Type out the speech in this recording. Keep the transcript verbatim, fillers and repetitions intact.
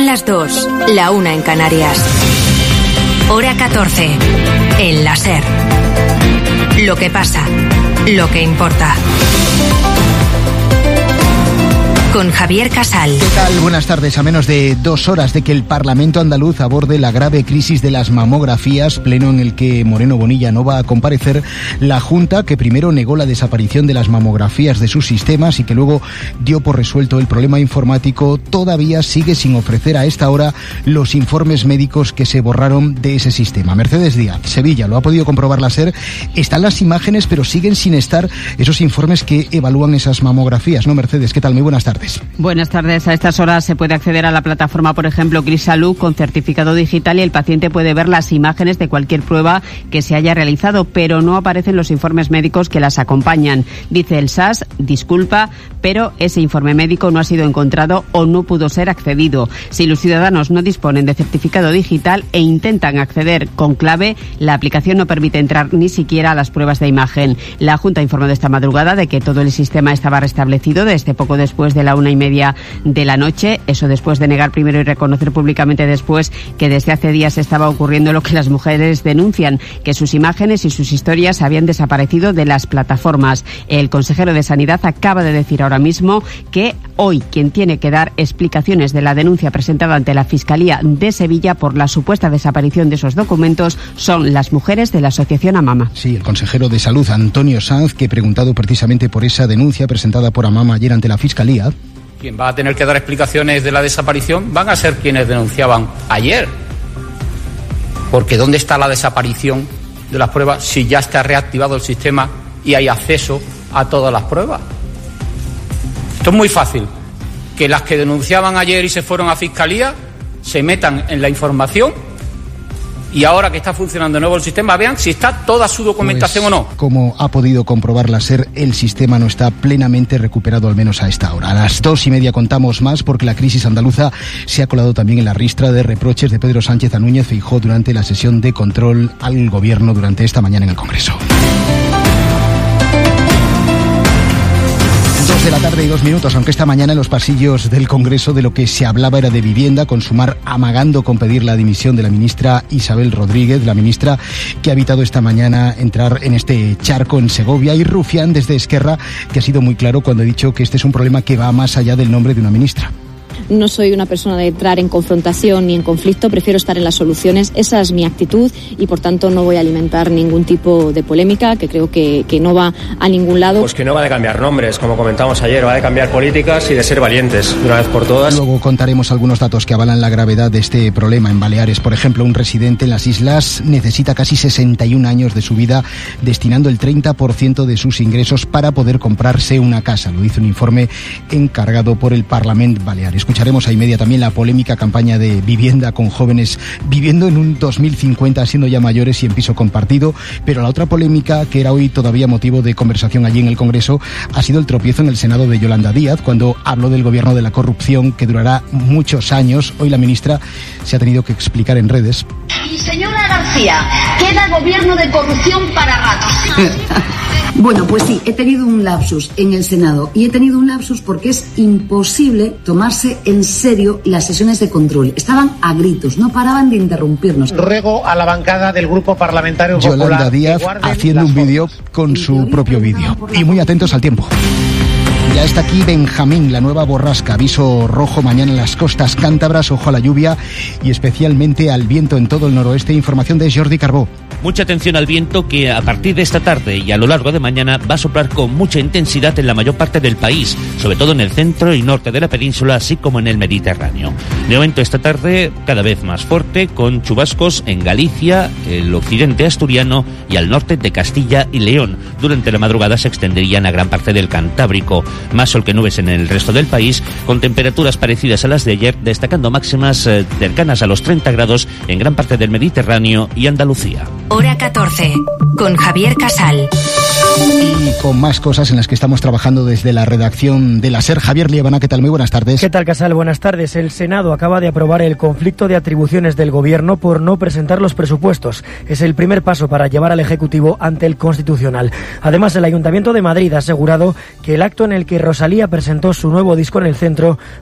las dos, la una en Canarias. Hora catorce, en la SER. Lo que pasa, lo que importa. Con Javier Casal. ¿Qué tal? Buenas tardes. A menos de dos horas de que el Parlamento andaluz aborde la grave crisis de las mamografías, pleno en el que Moreno Bonilla no va a comparecer, la Junta, que primero negó la desaparición de las mamografías de sus sistemas y que luego dio por resuelto el problema informático, todavía sigue sin ofrecer a esta hora los informes médicos que se borraron de ese sistema. Mercedes Díaz, Sevilla, lo ha podido comprobar la SER. Están las imágenes, pero siguen sin estar esos informes que evalúan esas mamografías, ¿no, Mercedes? ¿Qué tal? Muy buenas tardes. Buenas tardes. A estas horas se puede acceder a la plataforma, por ejemplo, CrisSalud, con certificado digital, y el paciente puede ver las imágenes de cualquier prueba que se haya realizado, pero no aparecen los informes médicos que las acompañan. Dice el S A S, disculpa, pero ese informe médico no ha sido encontrado o no pudo ser accedido. Si los ciudadanos no disponen de certificado digital e intentan acceder con clave, la aplicación no permite entrar ni siquiera a las pruebas de imagen. La Junta ha informado esta madrugada de que todo el sistema estaba restablecido desde poco después de la una y media de la noche. Eso después de negar primero y reconocer públicamente después que desde hace días estaba ocurriendo lo que las mujeres denuncian, que sus imágenes y sus historias habían desaparecido de las plataformas. El consejero de Sanidad acaba de decir ahora mismo que hoy quien tiene que dar explicaciones de la denuncia presentada ante la Fiscalía de Sevilla por la supuesta desaparición de esos documentos son las mujeres de la asociación AMAMA. Sí, el consejero de Salud, Antonio Sanz, que preguntado precisamente por esa denuncia presentada por AMAMA ayer ante la Fiscalía. Quien va a tener que dar explicaciones de la desaparición van a ser quienes denunciaban ayer. Porque ¿dónde está la desaparición de las pruebas si ya está reactivado el sistema y hay acceso a todas las pruebas? Esto es muy fácil. Que las que denunciaban ayer y se fueron a Fiscalía se metan en la información y ahora que está funcionando de nuevo el sistema, vean si está toda su documentación pues, o no. Como ha podido comprobar la SER, el sistema no está plenamente recuperado, al menos a esta hora. A las dos y media contamos más, porque la crisis andaluza se ha colado también en la ristra de reproches de Pedro Sánchez a Núñez Feijóo durante la sesión de control al Gobierno durante esta mañana en el Congreso. De la tarde y dos minutos, aunque esta mañana en los pasillos del Congreso de lo que se hablaba era de vivienda, con Sumar amagando con pedir la dimisión de la ministra Isabel Rodríguez, la ministra que ha evitado esta mañana entrar en este charco en Segovia, y Rufián desde Esquerra, que ha sido muy claro cuando ha dicho que este es un problema que va más allá del nombre de una ministra. No soy una persona de entrar en confrontación ni en conflicto, prefiero estar en las soluciones. Esa es mi actitud y, por tanto, no voy a alimentar ningún tipo de polémica que creo que, que no va a ningún lado. Pues que no va de cambiar nombres, como comentamos ayer, va de cambiar políticas y de ser valientes de una vez por todas. Luego contaremos algunos datos que avalan la gravedad de este problema en Baleares. Por ejemplo, un residente en las islas necesita casi sesenta y un años de su vida, destinando el treinta por ciento de sus ingresos para poder comprarse una casa. Lo dice un informe encargado por el Parlamento Balear. Escucharemos a y media también la polémica campaña de vivienda con jóvenes viviendo en un dos mil cincuenta, siendo ya mayores y en piso compartido. Pero la otra polémica, que era hoy todavía motivo de conversación allí en el Congreso, ha sido el tropiezo en el Senado de Yolanda Díaz, cuando habló del gobierno de la corrupción, que durará muchos años. Hoy la ministra se ha tenido que explicar en redes. Y señora García, queda gobierno de corrupción para ratos. Bueno, pues sí, he tenido un lapsus en el Senado, y he tenido un lapsus porque es imposible tomarse en serio las sesiones de control. Estaban a gritos, no paraban de interrumpirnos. Ruego a la bancada del Grupo Parlamentario Popular Yolanda Díaz haciendo un vídeo con su propio vídeo. Y muy atentos al tiempo. Ya está aquí Benjamín, la nueva borrasca. Aviso rojo mañana en las costas cántabras, ojo a la lluvia y especialmente al viento en todo el noroeste. Información de Jordi Carbó. Mucha atención al viento, que a partir de esta tarde y a lo largo de mañana va a soplar con mucha intensidad en la mayor parte del país, sobre todo en el centro y norte de la península, así como en el Mediterráneo. De momento esta tarde cada vez más fuerte, con chubascos en Galicia, el occidente asturiano y al norte de Castilla y León. Durante la madrugada se extenderían a gran parte del Cantábrico. Más sol que nubes en el resto del país, con temperaturas parecidas a las de ayer, destacando máximas eh, cercanas a los treinta grados en gran parte del Mediterráneo y Andalucía. Hora catorce, con Javier Casal. Y con más cosas en las que estamos trabajando desde la redacción de la SER. Javier Liebana, ¿qué tal? Muy buenas tardes. ¿Qué tal, Casal? Buenas tardes. El Senado acaba de aprobar el conflicto de atribuciones del Gobierno por no presentar los presupuestos. Es el primer paso para llevar al Ejecutivo ante el Constitucional. Además, el Ayuntamiento de Madrid ha asegurado que el acto en el que Rosalía presentó su nuevo disco en el centro